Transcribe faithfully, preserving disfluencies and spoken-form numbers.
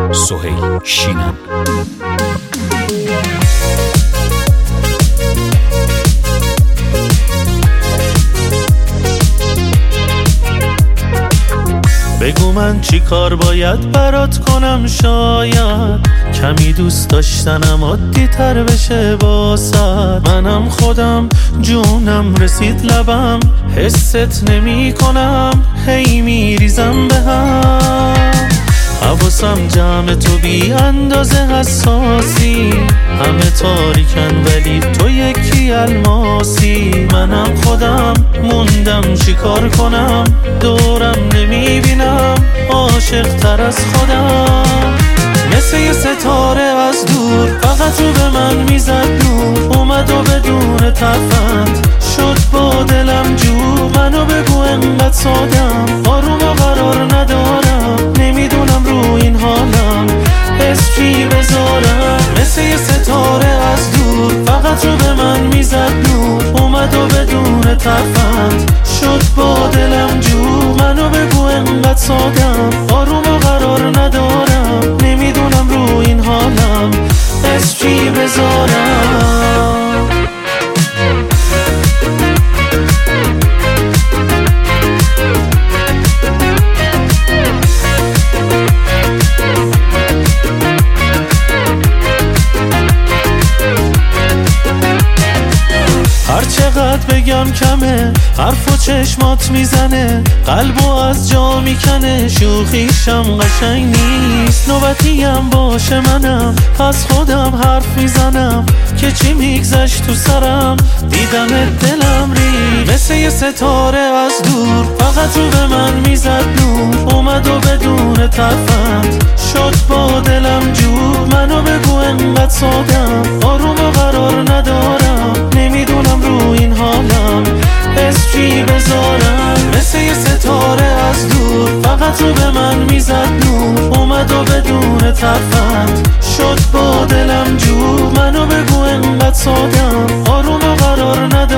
سهیل شینان. بگو من چی کار باید برات کنم، شاید کمی دوست داشتنم عادی تر بشه باسد. منم خودم جونم رسید لبم، حست نمی کنم، هی میریزم به هم. حواسم جمع تو بی اندازه حساسی، همه تاریکن ولی تو یکی الماسی. منم خودم موندم چی کار کنم، دورم نمیبینم عاشق تر از خودم. مثل یه ستاره از دور فقط تو به من میزد نور، اومد و بدون تفند شد با دلم جو. منو بگو انقدر سادم، آروم و قرار ندارم، نمیدونم رو این حالم اسمی بذارم. مثل یه ستاره از دور فقط تو به من میزد نور، اومد و بدون تفند شد با دلم جو. منو بگو انقدر سادم، آروم و قرار ندارم، نمیدونم رو این حالم اسمی بذارم. هر چقدر بگم کمه، حرف و چشمات میزنه، قلبو از جا میکنه. شوخیشم قشنگ نیست، نوبتیم باشه منم از خودم حرف میزنم که چی میگذشت تو سرم. دیدم دلم ری مثل یه ستاره از دور، فقط تو به من میزد نور، اومد و بدون تفند شد با دلم جو. منو بگو انقدر سادم، آروم و قرار ندارم، نمیدونم رو این حالم اسمی بذارم. مثل یه ستاره از دور فقط تو به من میزد نور، اومد و بدون تفند شد با دلم جو. منو بگو انقدر سادم، آروم و قرار ندارم،